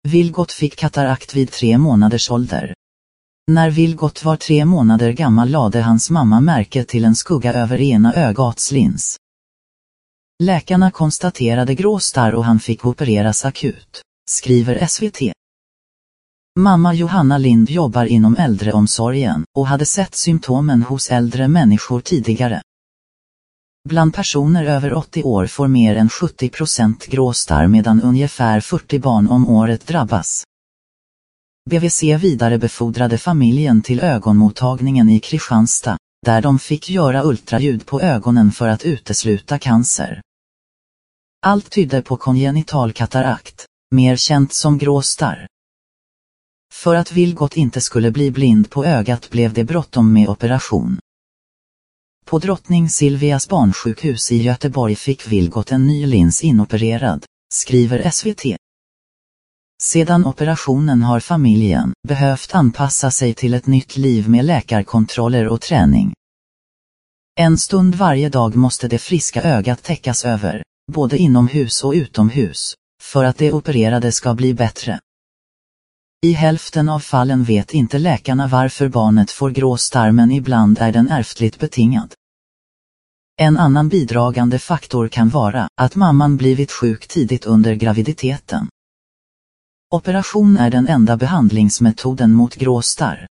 Vilgot fick katarakt vid 3 månaders ålder. När Vilgot var 3 månader gammal lade hans mamma märke till en skugga över ena ögats lins. Läkarna konstaterade gråstarr och han fick opereras akut, skriver SVT. Mamma Johanna Lind jobbar inom äldreomsorgen och hade sett symptomen hos äldre människor tidigare. Bland personer över 80 år får mer än 70% gråstarr medan ungefär 40 barn om året drabbas. BVC vidarebefordrade familjen till ögonmottagningen i Kristianstad, där de fick göra ultraljud på ögonen för att utesluta cancer. Allt tydde på kongenital katarakt, mer känt som gråstarr. För att Vilgot inte skulle bli blind på ögat blev det bråttom med operation. På Drottning Silvias barnsjukhus i Göteborg fick Vilgot en ny lins inopererad, skriver SVT. Sedan operationen har familjen behövt anpassa sig till ett nytt liv med läkarkontroller och träning. En stund varje dag måste det friska ögat täckas över, både inomhus och utomhus, för att det opererade ska bli bättre. I hälften av fallen vet inte läkarna varför barnet får gråstarr, men ibland är den ärftligt betingad. En annan bidragande faktor kan vara att mamman blivit sjuk tidigt under graviditeten. Operation är den enda behandlingsmetoden mot gråstarr.